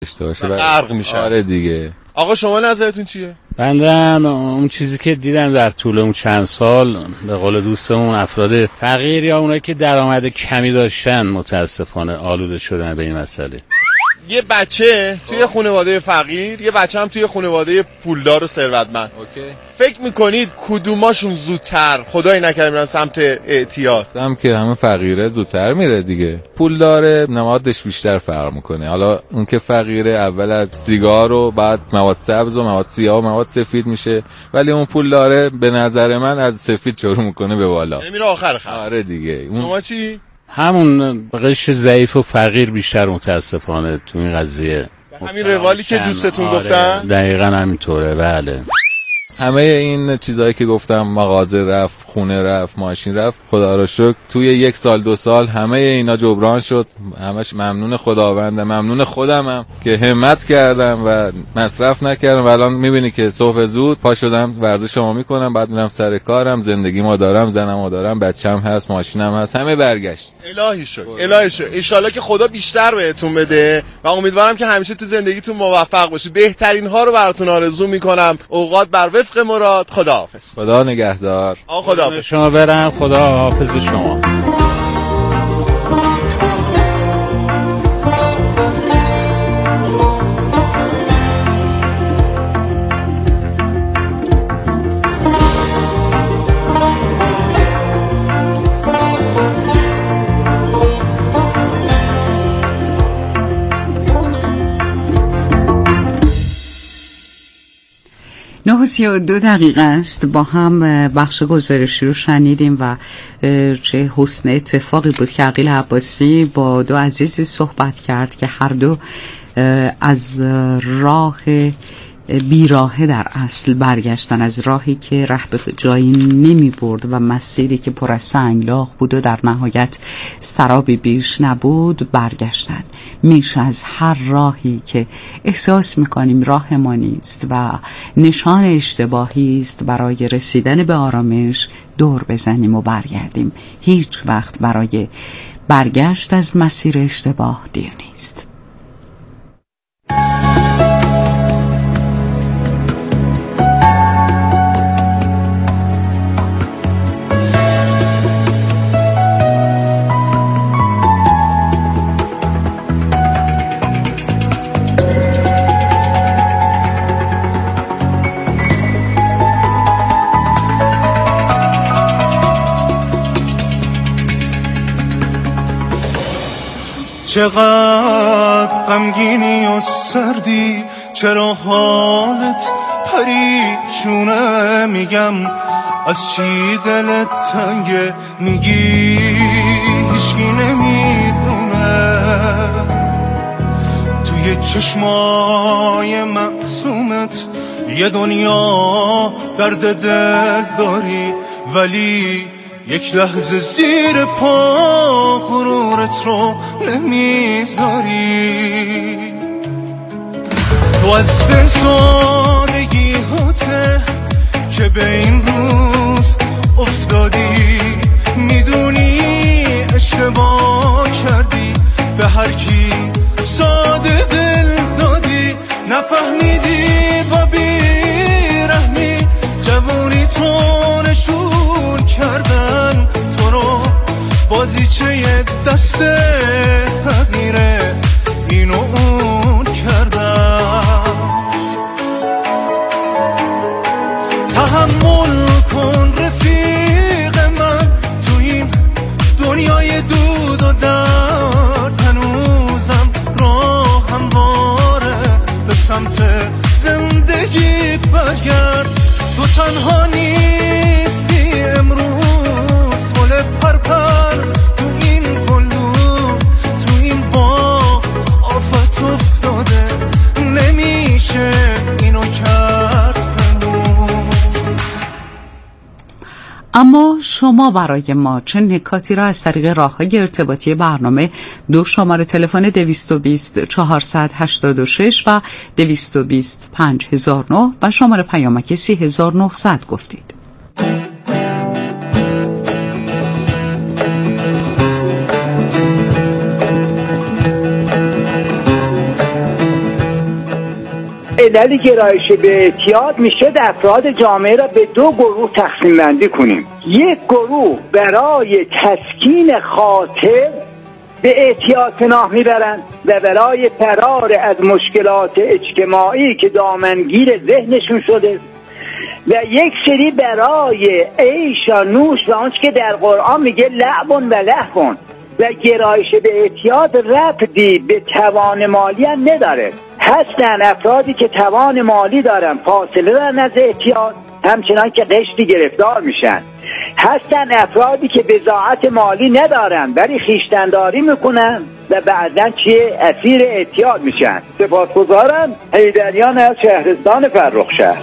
داشته باشه غرق میشه. آره دیگه. آقا شما نظرتون چیه؟ بندم اون چیزی که دیدم در طول اون چند سال به قول دوستمون افراد فقیر یا اونایی که درآمد کمی داشتن متاسفانه آلوده شدن به این مسئله. یه بچه توی خانواده فقیر، یه بچه هم توی خانواده پولدار و ثروتمند. فکر میکنید کدوماشون زودتر خدای نکرده میرن سمت اعتیاد؟ هم که همه فقیره زودتر میره دیگه. پول داره نمادش بیشتر فرق میکنه. حالا اون که فقیره اول از سیگار و بعد مواد سبز و مواد سیاه و مواد سفید میشه، ولی اون پول داره به نظر من از سفید شروع میکنه به بالا میره آخر خط. آره دیگه. شما چی؟ همون قشر ضعیف و فقیر بیشتر متاسفانه تو این قضیه. همین روالی که دوستتون گفتن؟ دقیقاً همینطوره. بله همه این چیزایی که گفتم، مغازه رفت، خونه رفت، ماشین رفت، خدا رو شکر توی 1 سال 2 سال همه اینا جبران شد. همش ممنون خداوندم، ممنون خودمم که همت کردم و مصرف نکردم و الان میبینی که صبح زود پا شدم ورزشمو میکنم، بعد میرم سر کارم، زندگیمو دارم، زنمو دارم، بچه‌م هست، ماشینم هست، همه برگشت. الهی شکر. الهی شکر. ان شاءالله که خدا بیشتر بهتون بده و امیدوارم که همیشه تو زندگیتون موفق باشید. بهترین ها رو براتون آرزو میکنم. اوقات بر وفق مراد. خداحافظ. خدا نگهدار. خداحافظ. شما برم. خدا حافظ شما. نه و 32 دقیقه است. با هم بخش گزارشی رو شنیدیم و چه حسن اتفاقی بود که عقیل عباسی با 2 عزیزی صحبت کرد که هر دو از راه بیراهه در اصل برگشتن، از راهی که ره به جایی نمی برد و مسیری که پر از سنگلاخ بود و در نهایت سرابی بیش نبود برگشتن. میشه از هر راهی که احساس میکنیم راه ما نیست و نشان اشتباهی است برای رسیدن به آرامش دور بزنیم و برگردیم. هیچ وقت برای برگشت از مسیر اشتباه دیر نیست. چقدر غمگینی و سردی، چرا حالت پریشونه، میگم از چی دلت تنگه، میگی هیچکی نمیدونه. توی چشمای معصومت یه دنیا درد دل داری، ولی یک لحظه زیر پا غرورت رو نمیذاری. تو از دل سادگی هاته که به این روز افتادی، میدونی اشتباه کردی، به هر کی ساده دل دادی، نفهمیدی با بیرحمی جوونی تو نشون کردن تو رو. بازیچه دست تغییره اینو اون کردن. تحمل کن رفیق من تو این دنیای دود و درد، هنوزم راه همواره به سمت زندگی برگرد. تو تنها نیستی امروز، گل پرپر تو این گلدون، تو این باغ آفت افتاده، نمیشه اینو کرد بمون. اما شما برای ما چه نکاتی را از طریق راه‌های ارتباطی برنامه 2 شماره تلفن 220 486 و 220 5009 و شماره پیامک 3900 گفتید؟ علل گرایش به اعتیاد میشه افراد جامعه را به دو گروه تقسیم بندی کنیم. یک گروه برای تسکین خاطر به اعتیاد پناه میبرند و برای فرار از مشکلات اجتماعی که دامنگیر ذهنشون شده، و یک سری برای عیش و نوش و آنچه که در قرآن میگه لعب و لهو، و گرایش به اعتیاد ربطی به توان مالی هم نداره. هستن افرادی که توان مالی دارن فاصله دارن از اعتیاد، همچنان که قشری گرفتار میشن. هستن افرادی که بضاعت مالی ندارن ولی خویشتنداری میکنن و بعداً اسیر اعتیاد میشن. سپاسگزارم. حیدریان از شهرستان فرخشهر.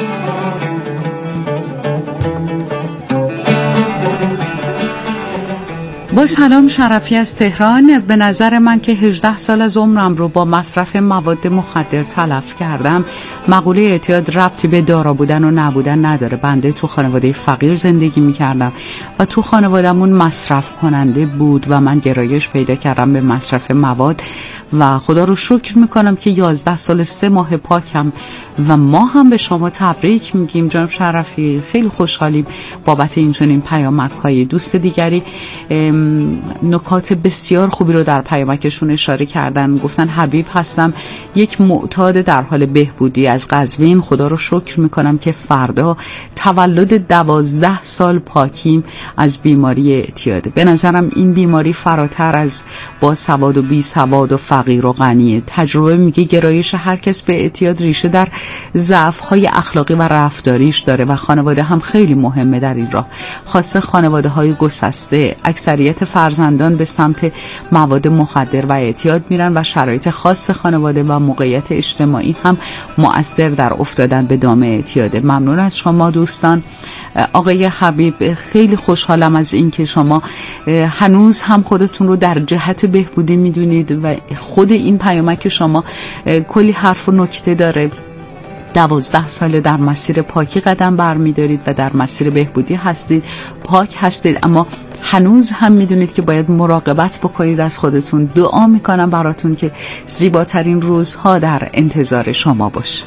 با سلام، شرفی از تهران. به نظر من که 18 سال از عمرم رو با مصرف مواد مخدر تلف کردم. مقوله اعتیاد ربطی به دارا بودن و نبودن نداره. بنده تو خانواده فقیر زندگی میکردم و تو خانوادمون مصرف کننده بود و من گرایش پیدا کردم به مصرف مواد و خدا رو شکر میکنم که 11 سال 3 ماه پاکم و ما هم به شما تبریک میگیم جناب شرفی. خیلی خوشحالیم بابت این چنین پیامک‌های. دوست دیگری نکات بسیار خوبی رو در پیامکشون اشاره کردن. گفتن حبیب هستم، یک معتاد در حال بهبودی از قزوین. خدا رو شکر میکنم که فردا تولد 12 سال پاکیم از بیماری اعتیاده. به نظرم این بیماری فراتر از با سواد و بی سواد و فقیر و غنیه. تجربه میگه گرایش هر کس به اعتیاد ریشه در ضعف‌های اخلاقی و رفتاریش داره و خانواده هم خیلی مهمه در این راه، خاصه خانواده‌های گسسته. اکثریت فرزندان به سمت مواد مخدر و اعتیاد میرن و شرایط خاص خانواده و موقعیت اجتماعی هم مؤثر در افتادن به دام اعتیاده. ممنون از شما دوستان. آقای حبیب، خیلی خوشحالم از این که شما هنوز هم خودتون رو در جهت بهبودی میدونید و خود این پیامک شما کلی حرف و نکته داره. 12 ساله در مسیر پاکی قدم برمی‌دارید و در مسیر بهبودی هستید، پاک هستید، اما هنوز هم میدونید که باید مراقبت بکنید از خودتون. دعا میکنم براتون که زیباترین روزها در انتظار شما باشه.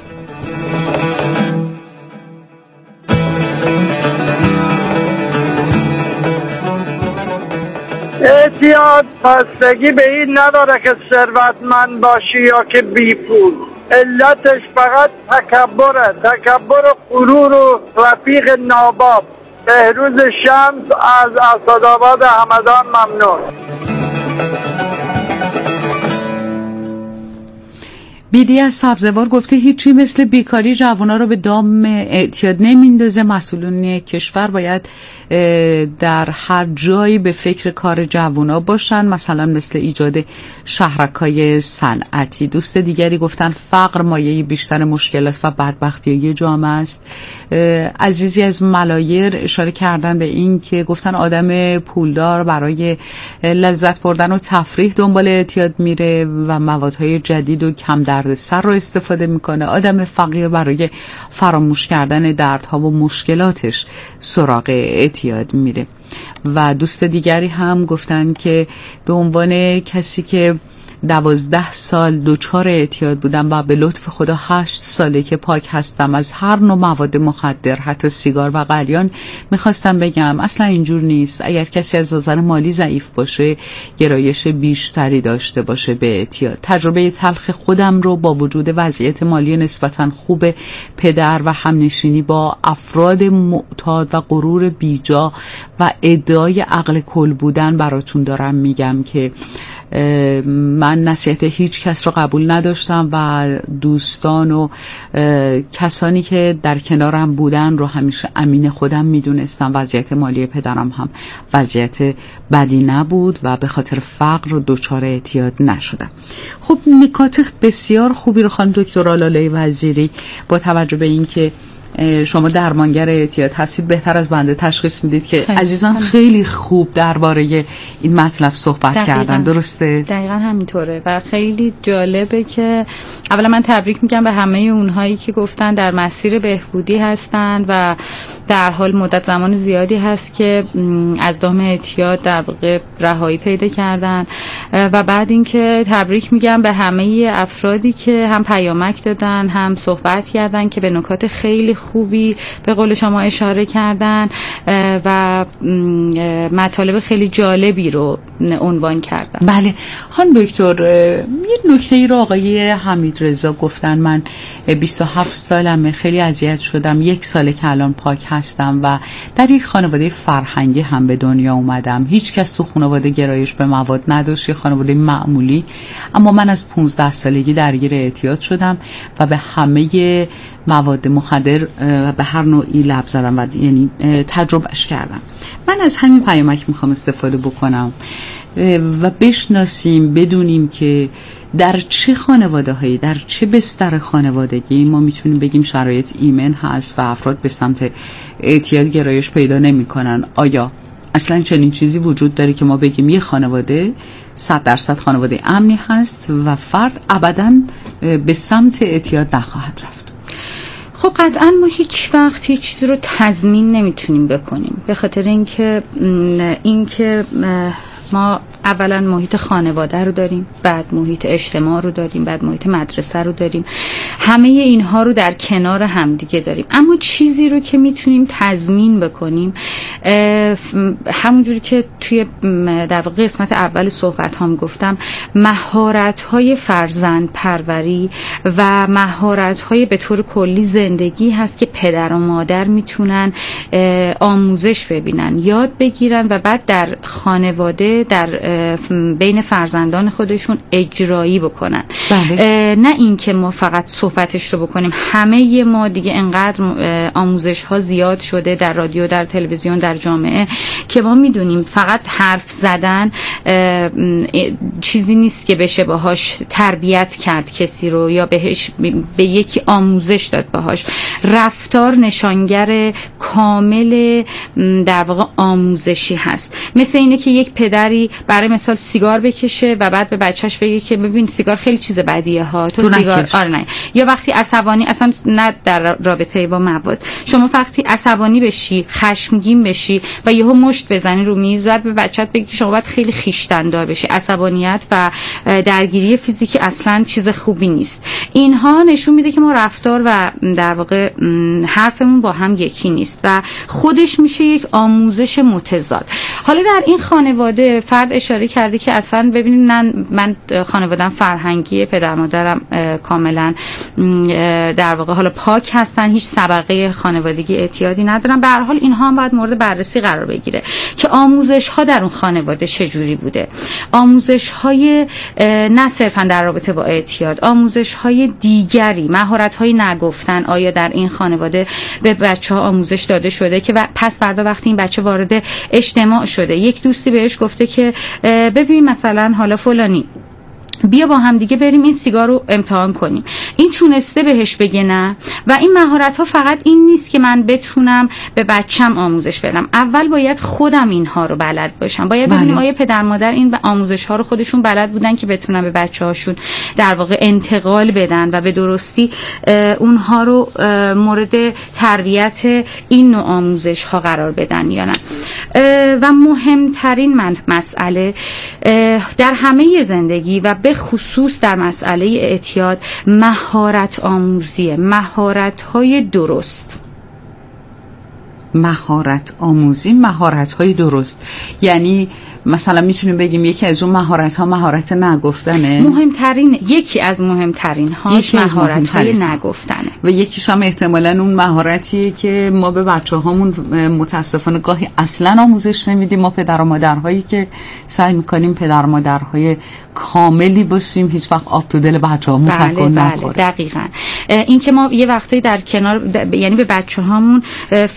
اعتیاد بستگی به این نداره که ثروتمند باشی یا که بی پول. علتش فقط تکبره، تکبر و غرور و رفیق ناباب. بهروز شمس از اسدآباد همدان. ممنون. بیدی از سبزوار گفته هیچی مثل بیکاری جوانا رو به دام اعتیاد نمیندازه. مسئولین کشور باید در هر جایی به فکر کار جوانا باشن، مثلا مثل ایجاد شهرک‌های صنعتی. دوست دیگری گفتن فقر مایه بیشتر مشکلات و بدبختی جامعه است. عزیزی از ملایر اشاره کردن به این که گفتن آدم پولدار برای لذت بردن و تفریح دنبال اعتیاد میره و موادهای جدید و کم دردسر رو استفاده میکنه. آدم فقیر برای فراموش کردن دردها و مشکلاتش سراغ اعتیاد میره. و دوست دیگری هم گفتن که به عنوان کسی که 12 سال دچار اعتیاد بودم و به لطف خدا 8 ساله که پاک هستم از هر نوع مواد مخدر، حتی سیگار و قلیان، میخواستم بگم اصلا اینجور نیست. اگر کسی از نظر مالی ضعیف باشه، گرایش بیشتری داشته باشه به اعتیاد. تجربه تلخ خودم رو با وجود وضعیت مالی نسبتا خوب پدر و همنشینی با افراد معتاد و غرور بیجا و ادعای عقل کل بودن براتون دارم میگم که من نصیحت هیچ کس رو قبول نداشتم و دوستان و کسانی که در کنارم بودن رو همیشه امین خودم میدونستم. وضعیت مالی پدرم هم وضعیت بدی نبود و به خاطر فقر و دچار اعتیاد نشدم. خب نکات بسیار خوبی رو خانم دکتر آلاله وزیری با توجه به این که شما درمانگر اعتیاد هستید، بهتر از بنده تشخیص میدید که عزیزان خیلی خوب درباره این مطلب صحبت کردن. درسته؟ دقیقاً همینطوره و خیلی جالبه که اولا من تبریک میگم به همه اونهایی که گفتن در مسیر بهبودی هستن و در حال مدت زمان زیادی هست که از دام اعتیاد در واقع رهایی پیدا کردن و بعد اینکه تبریک میگم به همه افرادی که هم پیامک دادن هم صحبت کردن که به نکات خیلی خوبی به قول شما اشاره کردن و مطالب خیلی جالبی رو عنوان کردن. بله خانم دکتر، یه نکته‌ای رو آقای حمیدرضا گفتن. من 27 سالمه، خیلی اذیت شدم، 1 ساله که الان پاک هستم و در یک خانواده فرهنگی هم به دنیا اومدم. هیچ کس تو خانواده گرایش به مواد نداشت، یه خانواده معمولی، اما من از 15 سالگی درگیر اعتیاد شدم و به همه مواد مخدر به هر نوعی لب زدم و یعنی تجربهش کردم. من از همین پیامک میخوام استفاده بکنم و بشناسیم، بدونیم که در چه خانواده هایی، در چه بستر خانوادگی ما میتونیم بگیم شرایط ایمن هست و افراد به سمت اعتیاد گرایش پیدا نمی کنن. آیا اصلا چنین چیزی وجود داره که ما بگیم یه خانواده 100% خانواده امنی هست و فرد ابداً به سمت اعتیاد نخواهد رفت؟ خب قطعا ما هیچ وقت هیچ چیزی رو تضمین نمیتونیم بکنیم، به خاطر اینکه ما اولا محیط خانواده رو داریم، بعد محیط اجتماع رو داریم، بعد محیط مدرسه رو داریم، همه اینها رو در کنار همدیگه داریم. اما چیزی رو که میتونیم تضمین بکنیم، همونجوری که توی در واقع قسمت اول صحبت هم گفتم، مهارت‌های فرزند پروری و مهارت‌های به طور کلی زندگی هست که پدر و مادر میتونن آموزش ببینن، یاد بگیرن و بعد در خانواده، در بین فرزندان خودشون اجرایی بکنن. بله. نه اینکه ما فقط صحبتش رو بکنیم. همه ما دیگه انقدر آموزش ها زیاد شده در رادیو، در تلویزیون، در جامعه که ما میدونیم فقط حرف زدن چیزی نیست که بشه باهاش تربیت کرد کسی رو یا بهش به یکی آموزش داد باهاش. رفتار نشانگر کامل در واقع آموزشی هست. مثل اینه که یک پدری برای مثال سیگار بکشه و بعد به بچهش بگه که ببین سیگار خیلی چیز بدیه ها، تو سیگار نه. یا وقتی عصبانی، اصلا نه در رابطه با مواد، شما وقتی عصبانی بشی، خشمگین بشی و یهو مشت بزنی رو میز و به بچه‌ت بگی که شما باید خیلی خویشتن دار بشی، عصبانیت و درگیری فیزیکی اصلا چیز خوبی نیست. اینها نشون میده که ما رفتار و در واقع حرفمون با هم یکی نیست و خودش میشه یک آموزش متضاد. حالا در این خانواده فرد اشاره کرده که اصلا ببینید من خانواده‌ام فرهنگی، پدر مادرم کاملا در واقع حالا پاک هستن، هیچ سابقه خانوادگی اعتیادی ندارن. به هر حال اینها هم باید مورد بررسی قرار بگیره که آموزش ها در اون خانواده چجوری بوده. آموزش های نه صرفا در رابطه با اعتیاد، آموزش های دیگری، مهارت های نگفتن، آیا در این خانواده به بچه‌ها آموزش داده شده که پس فردا وقتی این بچه وارد اجتماع شده یک دوستی بهش گفته که ببین مثلا حالا فلانی بیا با هم دیگه بریم این سیگار رو امتحان کنیم، این تونسته بهش بگه نه؟ و این مهارت ها فقط این نیست که من بتونم به بچم آموزش بدم، اول باید خودم اینها رو بلد باشم. باید ببینیم آیا پدر مادر این آموزش ها رو خودشون بلد بودن که بتونن به بچه هاشون در واقع انتقال بدن و به درستی اونها رو مورد تربیت این نوع آموزش ها قرار بدن یا نه. و مهمترین مسئله در همه زندگی و به خصوص در مسئله اعتیاد مهارت آموزیه، مهارت های درست. مهارت آموزی، مهارت های درست، یعنی مثلا میتونیم بگیم یکی از اون مهارت ها مهارت نگفتنه. مهمترین، یکی از مهمترین هاش مهارت های نگفتنه و یکیش هم احتمالاً اون مهارتیه که ما به بچه هامون متاسفانه گاهی اصلا آموزش نمیدیم. ما پدر و مادرهایی که سعی میکنیم پدر و مادرهای کاملی باشیم هیچ وقت آب تو دل بچه هامون تکون نخوره. دقیقاً این که ما یه وقتایی در کنار یعنی به بچه هامون فکر میکنیم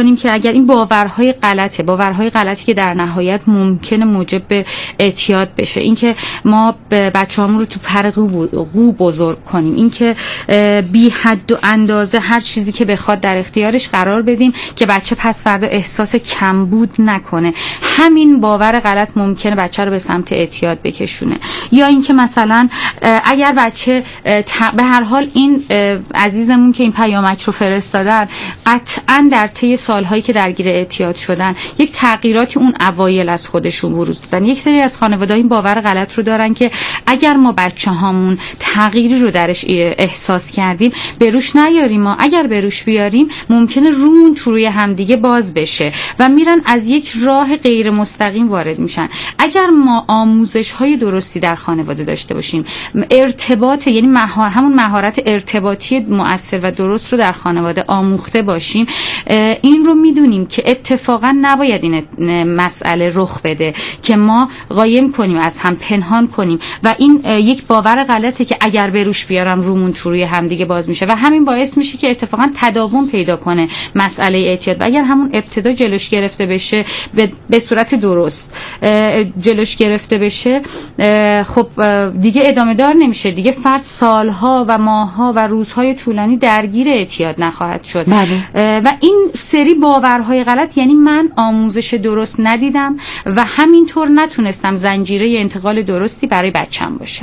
میدونیم که اگر این باورهای غلطی که در نهایت ممکنه موجب به اعتیاد بشه، اینکه ما بچه‌هامون رو تو پر قو بزرگ کنیم، اینکه بی حد و اندازه هر چیزی که بخواد در اختیارش قرار بدیم که بچه پس فردا احساس کمبود نکنه، همین باور غلط ممکنه بچه رو به سمت اعتیاد بکشونه. یا اینکه مثلا اگر بچه به هر حال این عزیزمون که این پیامک رو فرستادن قطعا در طی سالهایی که درگیر اعتیاد شدن یک تغییراتی اون اوایل از خودشون بروز دادن. یک سری از خانواده‌ها این باور غلط رو دارن که اگر ما بچه‌هامون تغییری رو درش احساس کردیم بروش نیاریم، ما اگر بروش بیاریم ممکنه رومون تو روی همدیگه باز بشه و میرن از یک راه غیر مستقیم وارد میشن. اگر ما آموزش‌های درستی در خانواده داشته باشیم، ارتباط یعنی همون مهارت ارتباطی مؤثر و درست رو در خانواده آموخته باشیم، این رو میدونیم که اتفاقا نباید این مسئله رخ بده که ما قایم کنیم، از هم پنهان کنیم و این یک باور غلطه که اگر بروش بیارم رومون تو روی همدیگه باز میشه و همین باعث میشه که اتفاقا تداوم پیدا کنه مسئله اعتیاد. و اگر همون ابتدا جلوش گرفته بشه به صورت درست جلوش گرفته بشه، خب دیگه ادامه دار نمیشه، دیگه فرد سالها و ماهها و روزهای طولانی درگیر اعتیاد نخواهد شد. و این سری باورهای غلط یعنی من آموزش درست ندیدم و همینطور نتونستم زنجیره انتقال درستی برای بچم باشم.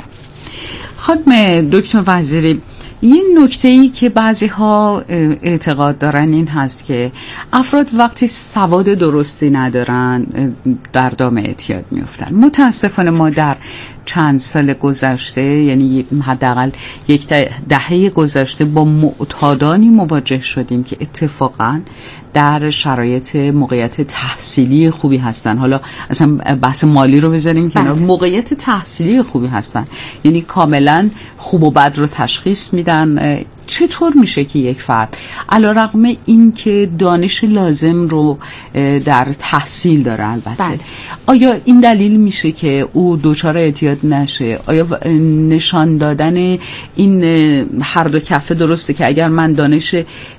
خانم دکتر وزیری، یه نکته‌ای که بعضی‌ها اعتقاد دارن این هست که افراد وقتی سواد درستی ندارن در دام اعتیاد میفتن. متاسفانه ما در چند سال گذشته، یعنی حداقل یک دهه گذشته، با معتادانی مواجه شدیم که اتفاقاً در شرایط موقعیت تحصیلی خوبی هستن. حالا اصلا بحث مالی رو بذاریم کنار، موقعیت تحصیلی خوبی هستن، یعنی کاملا خوب و بد رو تشخیص میدن. چطور میشه که یک فرد علیرغم این که دانش لازم رو در تحصیل داره البته، آیا این دلیل میشه که او دچار اعتیاد نشه؟ آیا نشان دادن این هر دو کفه درسته که اگر من دانش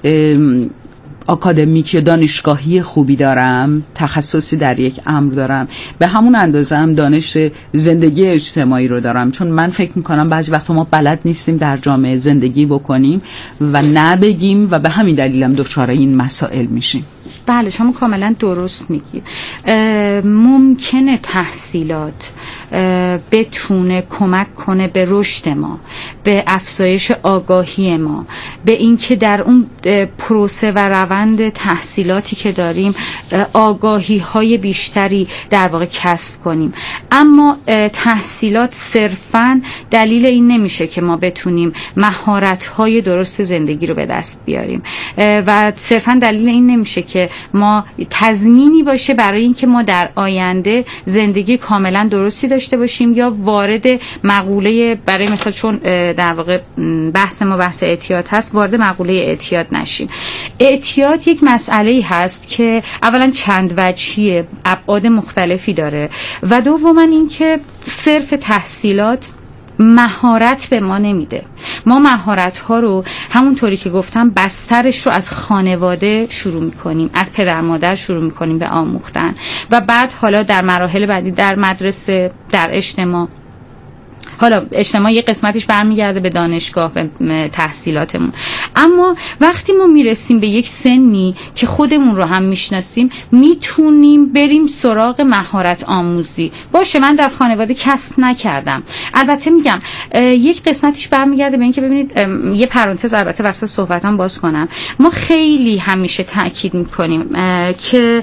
آکادمیک یا دانشگاهی خوبی دارم، تخصصی در یک امر دارم، به همون اندازه هم دانش زندگی اجتماعی رو دارم؟ چون من فکر میکنم بعضی وقتا ما بلد نیستیم در جامعه زندگی بکنیم و نبگیم و به همین دلیل هم دچار این مسائل میشیم. بله، شما کاملا درست میگید. ممکنه تحصیلات بتونه کمک کنه به رشد ما، به افزایش آگاهی ما، به اینکه در اون پروسه و روند تحصیلاتی که داریم آگاهی های بیشتری در واقع کسب کنیم. اما تحصیلات صرفاً دلیل این نمیشه که ما بتونیم مهارت های درست زندگی رو به دست بیاریم و صرفاً دلیل این نمیشه که ما تضمینی باشه برای اینکه ما در آینده زندگی کاملا درستی داشته باشیم یا وارد مقوله، برای مثال چون در واقع بحث ما بحث اعتیاد هست، وارد مقوله اعتیاد نشیم. اعتیاد یک مسئله‌ای هست که اولا چند وجهیه، ابعاد مختلفی داره و دوما اینکه صرف تحصیلات مهارت به ما نمیده. ما مهارت ها رو همونطوری که گفتم بسترش رو از خانواده شروع میکنیم، از پدر مادر شروع میکنیم به آموختن و بعد حالا در مراحل بعدی در مدرسه، در اجتماع. حالا اجتماع یه قسمتش برمیگرده به دانشگاه، به تحصیلاتمون. اما وقتی ما میرسیم به یک سنی که خودمون رو هم میشناسیم، میتونیم بریم سراغ مهارت آموزی. باشه من در خانواده کسب نکردم، البته میگم یک قسمتش برمیگرده به این که ببینید، یه پرانتز البته وسط صحبتام باز کنم، ما خیلی همیشه تاکید میکنیم که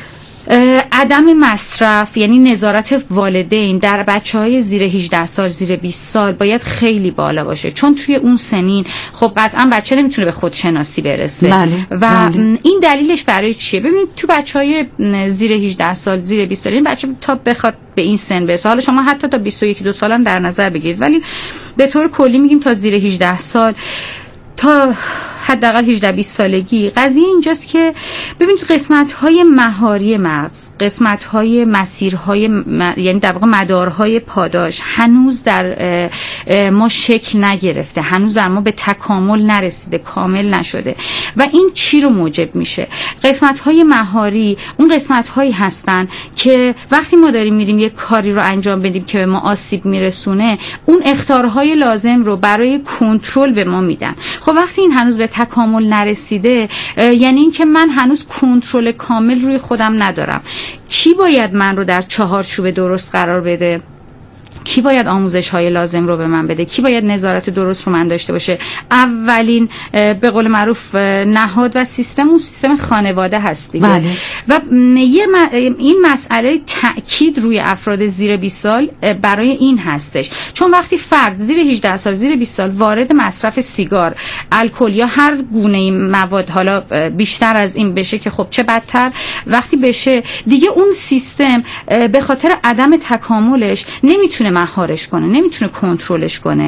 عدم مصرف، یعنی نظارت والدین در بچه‌های زیر 18 سال، زیر 20 سال باید خیلی بالا باشه، چون توی اون سنین خب قطعا بچه نمیتونه به خودشناسی برسه. و این دلیلش برای چیه؟ ببینید تو بچه‌های زیر 18 سال، زیر 20 سال، این بچه تا بخواد به این سن برسه، حالا شما حتی تا 21 سال هم در نظر بگیرید، ولی به طور کلی میگیم تا زیر 18 سال، تا حداقل 18-20 سالگی. قضیه اینجاست که ببینید قسمت‌های مهاری مغز، قسمت‌های مسیرهای یعنی در واقع مدارهای پاداش هنوز در ما شکل نگرفته، هنوز در ما به تکامل نرسیده، کامل نشده. و این چی رو موجب میشه؟ قسمت‌های مهاری اون قسمت‌هایی هستن که وقتی ما داریم میریم یک کاری رو انجام بدیم که به ما آسیب میرسونه، اون اخطارهای لازم رو برای کنترل به ما میدن. خب وقتی این هنوز به تکامل نرسیده، یعنی این که من هنوز کنترل کامل روی خودم ندارم. کی باید من رو در چهارچوب درست قرار بده؟ کی باید آموزش های لازم رو به من بده؟ کی باید نظارت درست رو من داشته باشه؟ اولین به قول معروف نهاد و سیستم اون سیستم خانواده هست دیگه. بله. و این مسئله تأکید روی افراد زیر 20 سال برای این هستش، چون وقتی فرد زیر 18 سال زیر 20 سال وارد مصرف سیگار، الکل یا هر گونه مواد، حالا بیشتر از این بشه که خب چه بدتر، وقتی بشه دیگه اون سیستم به خاطر عدم تکاملش نمیتونه مهارش کنه، نمیتونه کنترلش کنه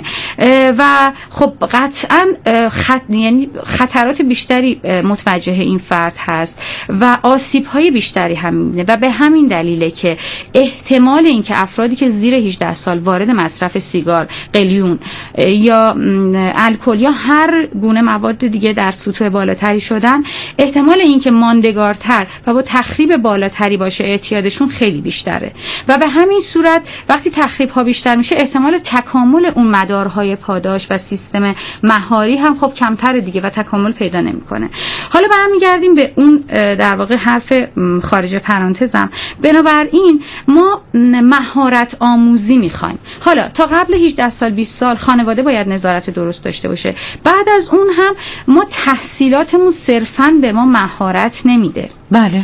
و خب قطعا یعنی خطرات بیشتری متوجه این فرد هست و آسیب‌های بیشتری هم می‌بینه. و به همین دلیله که احتمال این که افرادی که زیر 18 سال وارد مصرف سیگار، قلیون یا الکل یا هر گونه مواد دیگه در سطوح بالاتری شدن، احتمال این که ماندگارتر و با تخریب بالاتری باشه اعتیادشون خیلی بیشتره. و به همین صورت وقتی تخریب ها بیشتر میشه، احتمال تکامل اون مدارهای پاداش و سیستم مهاری هم خب کمتر دیگه و تکامل پیدا نمیکنه. حالا برمیگردیم به اون در واقع حرف خارج پرانتزم. بنابراین ما مهارت آموزی میخوایم. حالا تا قبل 18 سال 20 سال خانواده باید نظارت درست داشته باشه. بعد از اون هم ما تحصیلاتمون صرفاً به ما مهارت نمیده. بله.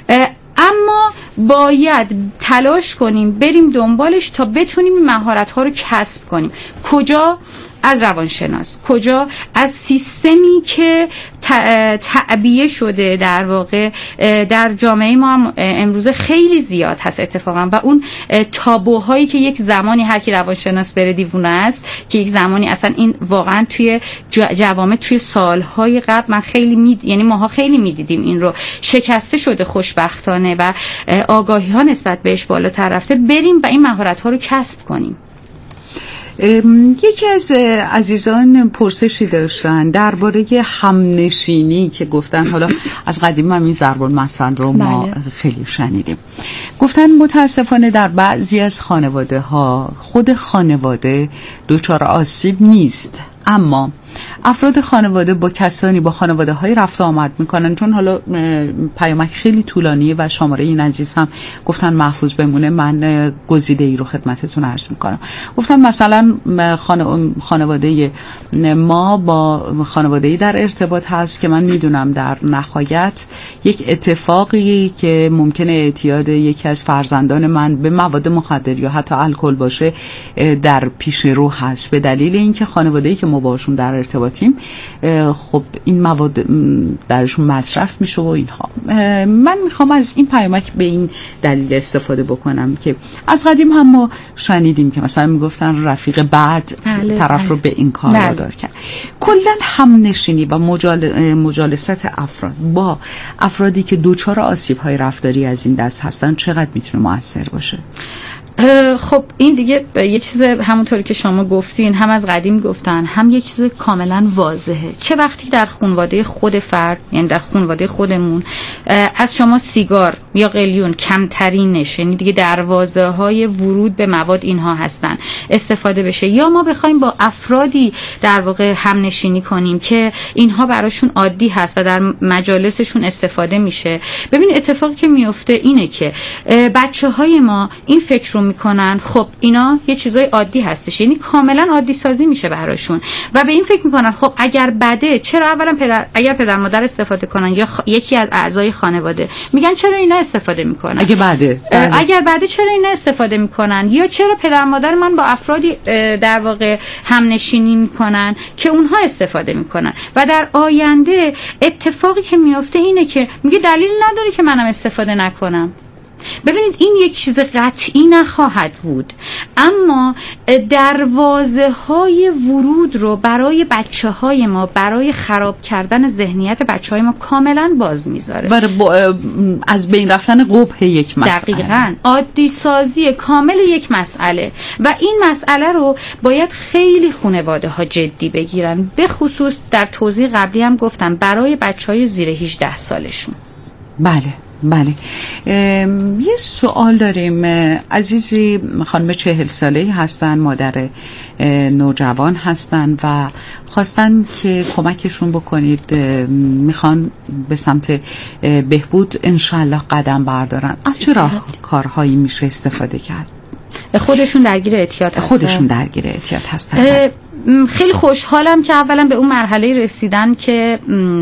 اما باید تلاش کنیم بریم دنبالش تا بتونیم این مهارت‌ها رو کسب کنیم. کجا؟ از روانشناس. کجا؟ از سیستمی که تعبیه شده در واقع در جامعه ما هم امروزه خیلی زیاد هست اتفاقا. و اون تابوهایی که یک زمانی هر کی روانشناس بره دیوونه است، که یک زمانی اصلا این واقعا توی جوامع توی سالهای قبل من خیلی یعنی ماها خیلی میدیدیم این رو، شکسته شده خوشبختانه و آگاهی ها نسبت بهش بالاتر رفته. بریم و این مهارت ها رو کسب کنیم. یکی از عزیزان پرسشی داشتن درباره همنشینی که گفتن، حالا از قدیم هم این ضرب المثل رو ما خیلی شنیدیم. گفتن متاسفانه در بعضی از خانواده ها خود خانواده دچار آسیب نیست، اما افراد خانواده با کسانی با خانواده های رفت آمد میکنن. چون حالا پیامک خیلی طولانیه و شماره این عزیز هم گفتن محفوظ بمونه، من گزیده ای رو خدمتتون عرض میکنم. گفتن مثلا خانواده ما با خانواده ای در ارتباط هست که من میدونم در نهایت یک اتفاقی که ممکنه اعتیاد یکی از فرزندان من به مواد مخدر یا حتی الکل باشه در پیش رو هست، به دلیل اینکه خانواده ای که ما باشون در ارتباطیم خب این مواد درشون مصرف میشه و اینها. من میخوام از این پیامک به این دلیل استفاده بکنم که از قدیم هم ما شنیدیم که مثلا میگفتن رفیق بعد طرف رو به این کار وادار کرد. کلا همنشینی و مجالست افراد با افرادی که دوچار آسیب‌های رفتاری از این دست هستن چقدر میتونه مؤثر باشه؟ خب این دیگه یه چیز همونطوری که شما گفتین، هم از قدیم گفتن، هم یه چیز کاملا واضحه. چه وقتی در خانواده خود فرد، یعنی در خانواده خودمون، از شما سیگار یا قلیون کمترینش، یعنی دیگه دروازه های ورود به مواد اینها هستن، استفاده بشه، یا ما بخوایم با افرادی در واقع همنشینی کنیم که اینها براشون عادی هست و در مجالسشون استفاده میشه. ببین اتفاقی که میفته اینه که بچه‌های ما این فکر رو میکنن خب اینا یه چیزای عادی هستش، یعنی کاملا عادی سازی میشه براشون و به این فکر میکنن خب اگر بده چرا اولا اگر پدر مادر استفاده کنن یا یکی از اعضای خانواده میگن چرا اینا استفاده میکنن، اگر بده چرا اینا استفاده میکنن، یا چرا پدر مادر من با افرادی در واقع همنشینی میکنن که اونها استفاده میکنن. و در آینده اتفاقی که میفته اینه که میگه دلیل نداره که منم استفاده نکنم. ببینید این یک چیز قطعی نخواهد بود، اما دروازه های ورود رو برای بچه های ما، برای خراب کردن ذهنیت بچه های ما کاملا باز میذاره. از بین رفتن قبح یک مسئله، دقیقاً عادی سازی کامل یک مسئله، و این مسئله رو باید خیلی خانواده ها جدی بگیرن، به خصوص در توضیح قبلی هم گفتم برای بچه های زیر 18 سالشون. بله. یه سوال داریم. عزیزی خانم 40 ساله‌ای هستن، مادر نوجوان هستن و خواستن که کمکشون بکنید، میخوان به سمت بهبود انشالله قدم بردارن. از چه کارهایی میشه استفاده کرد؟ خودشون درگیر اعتیاد هستن. خیلی خوشحالم که اولا به اون مرحله رسیدن که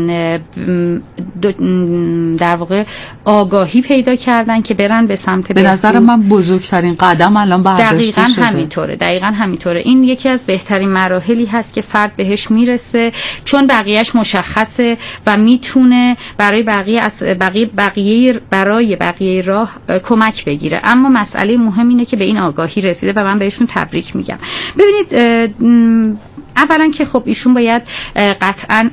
در واقع آگاهی پیدا کردن که برن به سمت به نظر من بزرگترین قدم الان برداشته شده. دقیقاً همینطوره. این یکی از بهترین مراحلی هست که فرد بهش میرسه، چون بقیهش مشخصه و میتونه برای بقیه راه کمک بگیره. اما مسئله مهم اینه که به این آگاهی رسیده و من بهشون تبریک میگم. ببینید، اولا که خب ایشون باید قطعاً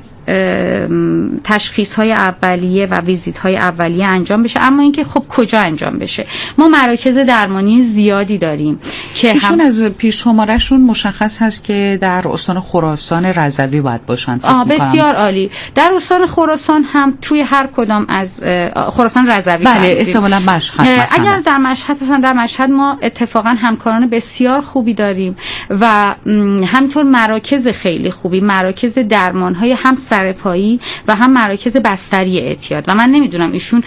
تشخیص‌های اولیه و ویزیت‌های اولیه انجام بشه، اما اینکه خب کجا انجام بشه. ما مراکز درمانی زیادی داریم که ایشون از پیش شماره‌شون مشخص هست که در استان خراسان رضوی باید باشن. بسیار عالی. در استان خراسان هم توی هر کدام از خراسان رضوی، بله، احتمالاً مشهد مثلا. اگر در مشهد ما اتفاقا همکاران بسیار خوبی داریم و همینطور مراکز خیلی خوبی، مراکز درمان‌های هم سرپایی و هم مراکز بستری اعتیاد، و من نمیدونم ایشون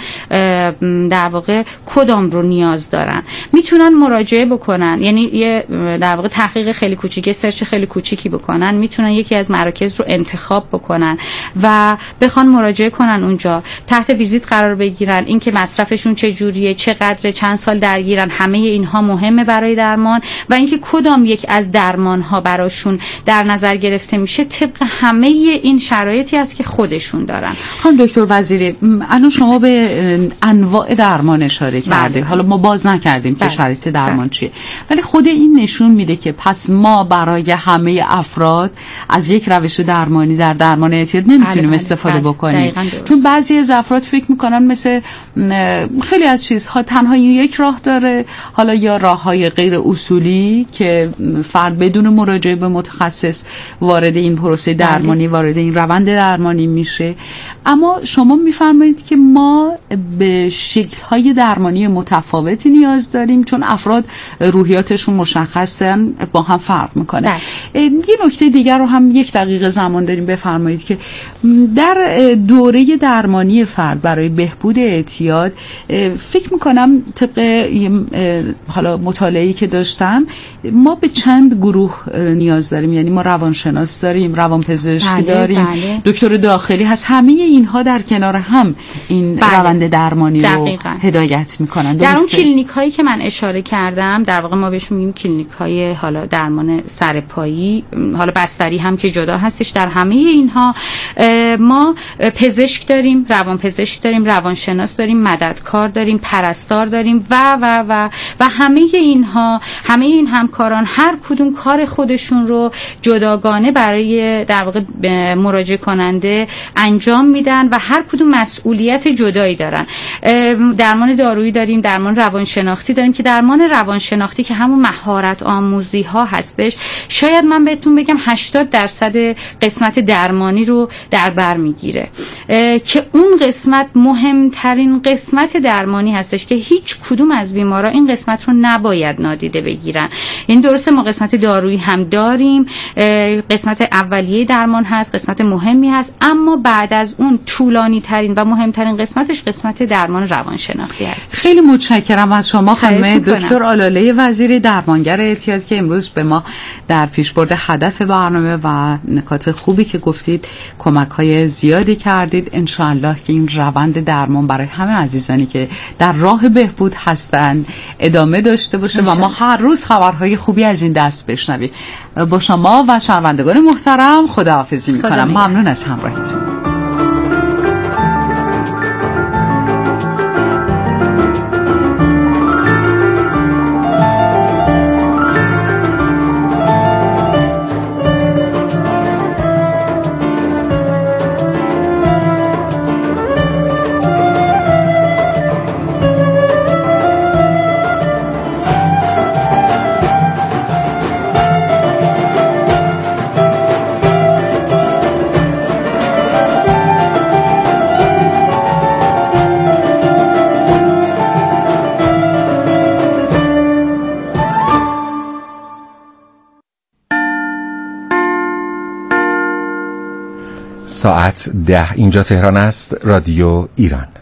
در واقع کدام رو نیاز دارن. میتونن مراجعه بکنن، یعنی یه در واقع تحقیق خیلی کوچیکی، سرچ خیلی کوچیکی بکنن، میتونن یکی از مراکز رو انتخاب بکنن و بخوان مراجعه کنن اونجا، تحت ویزیت قرار بگیرن، اینکه مصرفشون چه جوریه، چقدر، چند سال درگیرن، همه اینها مهمه برای درمان، و اینکه کدام یک از درمان ها براشون در نظر گرفته میشه طبق همه این شرایطی است که خودشون دارن. خانم دکتر وزیری، الان شما به انواع درمان اشاره کردید. حالا ما باز نکردیم که شرایط درمان چیه، ولی خود این نشون میده که پس ما برای همه افراد از یک روش درمانی در درمان اعتیاد نمیتونیم استفاده بکنیم، چون بعضی از افراد فکر میکنن مثل خیلی از چیزها تنها یک راه داره، حالا یا راههای غیر اصولی که فرد بدون مراجعه به متخصص وارد این پروسه درمانی، وارد این روند درمانی میشه. اما شما میفرمایید که ما به شکل‌های درمانی متفاوتی نیاز داریم، چون افراد روحیاتشون مشخصاً با هم فرق میکنه. یه نکته دیگر رو هم 1 دقیقه زمان داریم، بفرمایید که در دوره درمانی فرد برای بهبود اعتیاد فکر میکنم طبق حالا مطالعه‌ای که داشتم ما به چند گروه نیاز داریم، یعنی ما روانشناس داریم، روانپزشک داریم، دکتر داخلی هست، همه اینها در کنار هم این روند درمانی رو هدایت میکنن. در اون کلینیک هایی که من اشاره کردم، در واقع ما بهشون میگیم کلینیک های حالا درمان سرپایی، حالا بستری هم که جدا هستش، در همه اینها ما پزشک داریم، روانپزشک داریم، روانشناس داریم، مددکار داریم، پرستار داریم و همه اینها، همه این همکاران هر کدوم کار خودشون رو جداگانه برای در واقع مراجعه کننده انجام میدن و هر کدوم مسئولیت جدایی دارن. درمان دارویی داریم، درمان روانشناختی داریم که درمان روانشناختی که همون مهارت آموزی ها هستش، شاید من بهتون بگم 80% قسمت درمانی رو در بر میگیره که اون قسمت مهمترین قسمت درمانی هستش که هیچ کدوم از بیمارا این قسمت رو نباید نادیده بگیرن. یعنی درسته ما قسمت دارویی هم داریم، قسمت اولیه درمان هست، قسمت مهمی هست، اما بعد از اون طولانی ترین و مهمترین قسمتش قسمت درمان روانشناختی هست. خیلی متشکرم از شما خانم دکتر آلاله وزیری، درمانگر اعتیاد، که امروز به ما در پیشبرد هدف برنامه و نکات خوبی که گفتید کمک‌های زیادی کردید. انشاءالله که این روند درمان برای همه عزیزانی که در راه بهبود هستند ادامه داشته باشه و ما هر روز خبرهای خوبی از این دست بشنویم. با شما و شنوندگان محترم خداحافظی می‌کنم. ممنون از همراهیتون. ساعت 10 اینجا تهران است. رادیو ایران.